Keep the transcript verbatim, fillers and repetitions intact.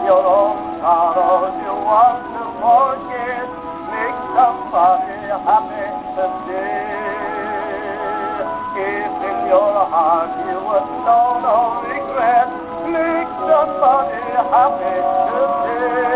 your own sorrows you want to forget. Make somebody happy today. If in your heart you would know no regret, make somebody happy today.